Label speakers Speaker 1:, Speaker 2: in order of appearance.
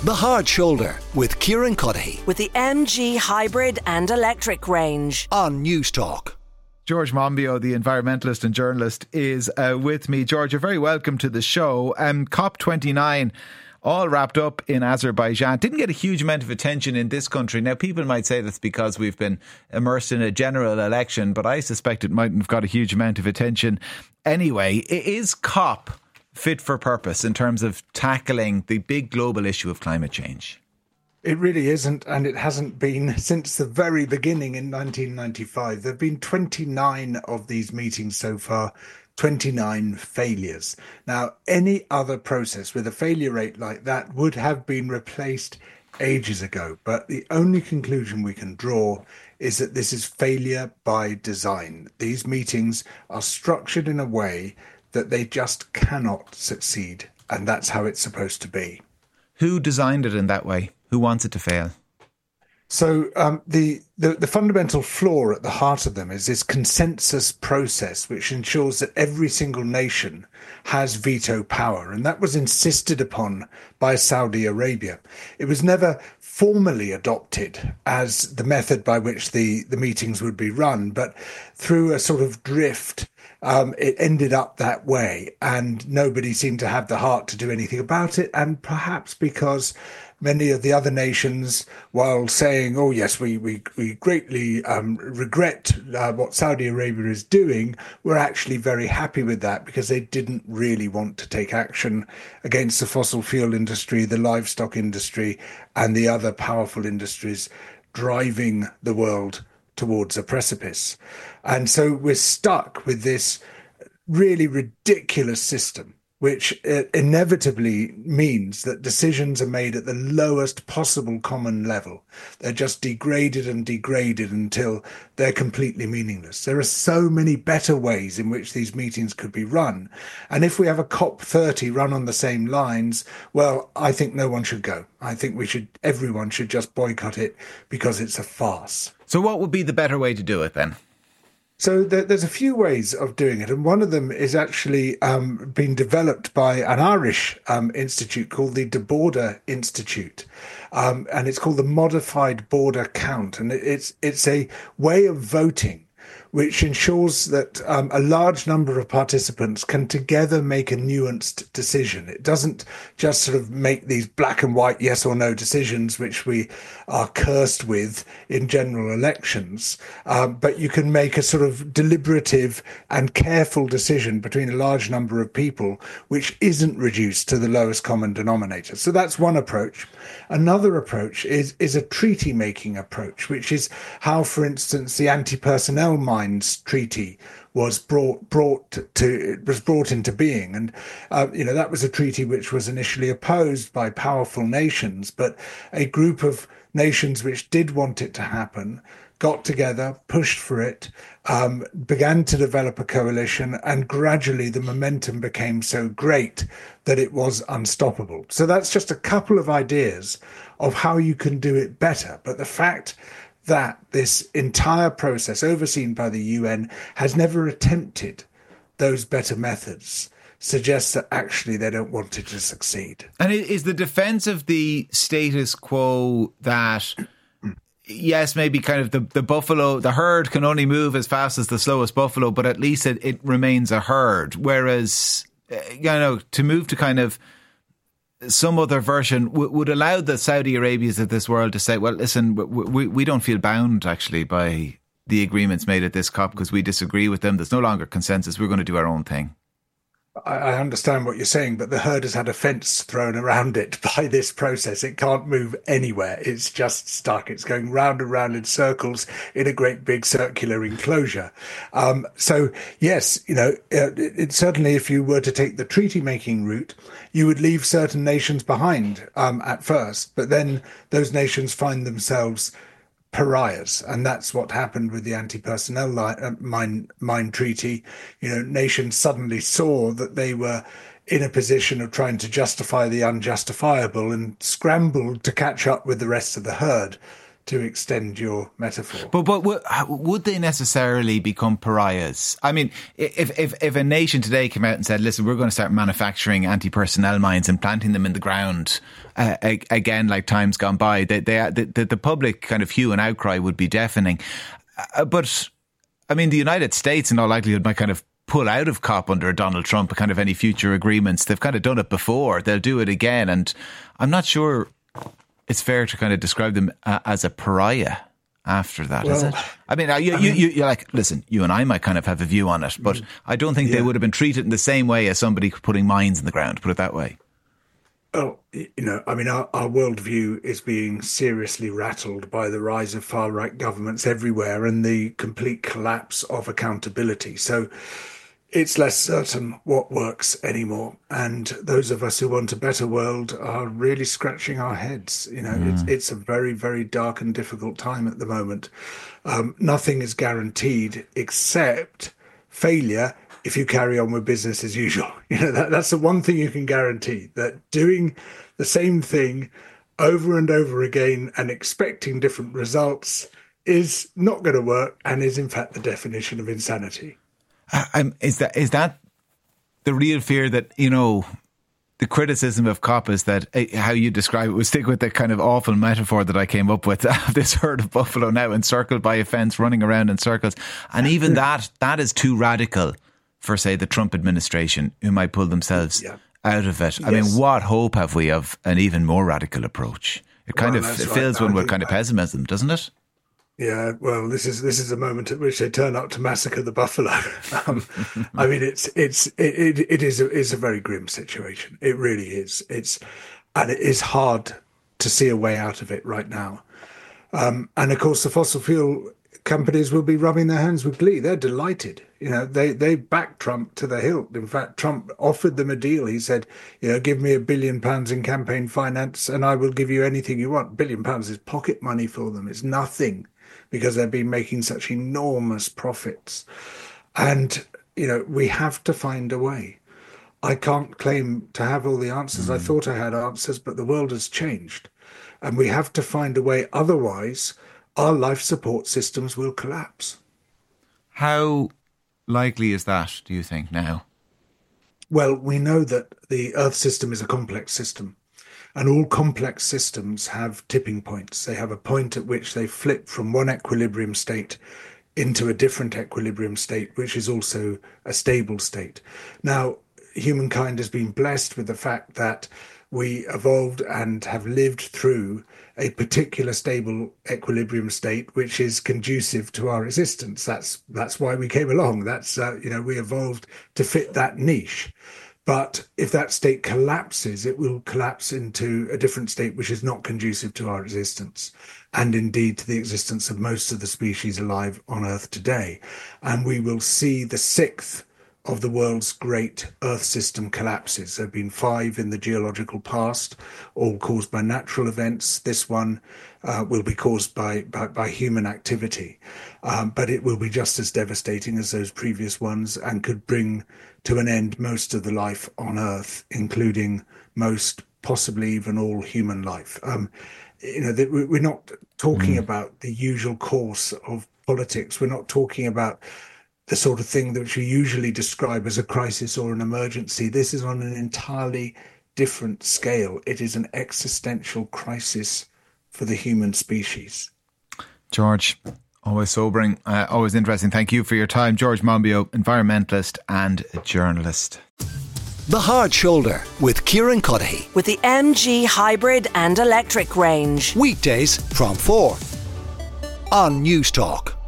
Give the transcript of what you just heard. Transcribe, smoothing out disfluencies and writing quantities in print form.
Speaker 1: The Hard Shoulder with Kieran Cuddihy
Speaker 2: with the MG hybrid and electric range
Speaker 1: on News Talk.
Speaker 3: George Monbiot, the environmentalist and journalist, is with me. George, you're very welcome to the show. COP29, all wrapped up in Azerbaijan, didn't get a huge amount of attention in this country. Now, people might say that's because we've been immersed in a general election, but I suspect it mightn't have got a huge amount of attention anyway. Is COP fit for purpose in terms of tackling the big global issue of climate change?
Speaker 4: It really isn't, and it hasn't been since the very beginning in 1995. There have been 29 of these meetings so far, 29 failures. Now, any other process with a failure rate like that would have been replaced ages ago, but the only conclusion we can draw is that this is failure by design. These meetings are structured in a way that they just cannot succeed, and that's how it's supposed to be.
Speaker 3: Who designed it in that way? Who wants it to fail?
Speaker 4: So the fundamental flaw at the heart of them is this consensus process, which ensures that every single nation has veto power. And that was insisted upon by Saudi Arabia. It was never formally adopted as the method by which the meetings would be run, but through a sort of drift, it ended up that way, and nobody seemed to have the heart to do anything about it. And perhaps because many of the other nations, while saying, oh, yes, we greatly regret what Saudi Arabia is doing, were actually very happy with that because they didn't really want to take action against the fossil fuel industry, the livestock industry, and the other powerful industries driving the world towards a precipice. And so we're stuck with this really ridiculous system, which inevitably means that decisions are made at the lowest possible common level. They're just degraded and degraded until they're completely meaningless. There are so many better ways in which these meetings could be run. And if we have a COP30 run on the same lines, well, I think no one should go. I think everyone should just boycott it because it's a farce.
Speaker 3: So what would be the better way to do it then?
Speaker 4: So there's a few ways of doing it, and one of them is actually being developed by an Irish institute called the De Border Institute, and it's called the Modified Border Count, and it's a way of voting which ensures that a large number of participants can together make a nuanced decision. It doesn't just sort of make these black and white yes or no decisions, which we are cursed with in general elections, but you can make a sort of deliberative and careful decision between a large number of people, which isn't reduced to the lowest common denominator. So that's one approach. Another approach is a treaty-making approach, which is how, for instance, the Anti-Personnel Mines Treaty was brought into being, and that was a treaty which was initially opposed by powerful nations, but a group of nations which did want it to happen got together, pushed for it, began to develop a coalition, and gradually the momentum became so great that it was unstoppable. So that's just a couple of ideas of how you can do it better. But the fact that this entire process, overseen by the UN, has never attempted those better methods suggests that actually they don't want it to succeed.
Speaker 3: And is the defence of the status quo that, yes, maybe kind of the herd can only move as fast as the slowest buffalo, but at least it remains a herd, whereas, to move to kind of some other version would allow the Saudi Arabias of this world to say, well, listen, we don't feel bound actually by the agreements made at this COP because we disagree with them. There's no longer consensus. We're going to do our own thing.
Speaker 4: I understand what you're saying, but the herd has had a fence thrown around it by this process. It can't move anywhere. It's just stuck. It's going round and round in circles in a great big circular enclosure. So, yes, it certainly, if you were to take the treaty-making route, you would leave certain nations behind at first, but then those nations find themselves pariahs, and that's what happened with the anti-personnel mine treaty. Nations suddenly saw that they were in a position of trying to justify the unjustifiable and scrambled to catch up with the rest of the herd. to extend your metaphor.
Speaker 3: But would they necessarily become pariahs? I mean, if a nation today came out and said, listen, we're going to start manufacturing anti-personnel mines and planting them in the ground again, like times gone by, the public kind of hue and outcry would be deafening. But, I mean, the United States in all likelihood might kind of pull out of COP under Donald Trump, kind of any future agreements. They've kind of done it before. They'll do it again. And I'm not sure it's fair to kind of describe them as a pariah after that, is it? I mean, you're like, listen, you and I might kind of have a view on it, but I don't think they would have been treated in the same way as somebody putting mines in the ground, put it that way.
Speaker 4: Oh, I mean, our worldview is being seriously rattled by the rise of far-right governments everywhere and the complete collapse of accountability. So it's less certain what works anymore. And those of us who want a better world are really scratching our heads. It's a very, very dark and difficult time at the moment. Nothing is guaranteed except failure if you carry on with business as usual. That's the one thing you can guarantee, that doing the same thing over and over again and expecting different results is not going to work and is in fact the definition of insanity.
Speaker 3: Is that the real fear that, the criticism of COP is that how you describe it, we'll stick with the kind of awful metaphor that I came up with, this herd of buffalo now encircled by a fence running around in circles. And even that is too radical for, say, the Trump administration, who might pull themselves out of it. I mean, what hope have we of an even more radical approach? It kind of fills one with kind of pessimism, doesn't it?
Speaker 4: Yeah, well, this is a moment at which they turn up to massacre the buffalo. I mean, it is a very grim situation. It really is. And it is hard to see a way out of it right now. And of course, the fossil fuel companies will be rubbing their hands with glee. They're delighted. They backed Trump to the hilt. In fact, Trump offered them a deal. He said, give me £1 billion in campaign finance and I will give you anything you want. £1 billion is pocket money for them. It's nothing, because they've been making such enormous profits. And, we have to find a way. I can't claim to have all the answers. I thought I had answers, but the world has changed. And we have to find a way. Otherwise, our life support systems will collapse.
Speaker 3: How likely is that, do you think, now?
Speaker 4: Well, we know that the Earth system is a complex system. And all complex systems have tipping points. They have a point at which they flip from one equilibrium state into a different equilibrium state, which is also a stable state. Now, humankind has been blessed with the fact that we evolved and have lived through a particular stable equilibrium state, which is conducive to our existence. That's why we came along. We evolved to fit that niche. But if that state collapses, it will collapse into a different state which is not conducive to our existence, and indeed to the existence of most of the species alive on Earth today. And we will see the sixth of the world's great Earth system collapses. There have been 5 in the geological past, all caused by natural events. This one will be caused by human activity, but it will be just as devastating as those previous ones and could bring to an end most of the life on Earth, including most, possibly even all human life. We're not talking about the usual course of politics. We're not talking about the sort of thing that we usually describe as a crisis or an emergency. This is on an entirely different scale. It is an existential crisis for the human species.
Speaker 3: George, always sobering, always interesting. Thank you for your time. George Monbiot, environmentalist and journalist.
Speaker 1: The Hard Shoulder with Kieran Cuddihy.
Speaker 2: With the MG hybrid and electric range.
Speaker 1: Weekdays from 4 on News Talk.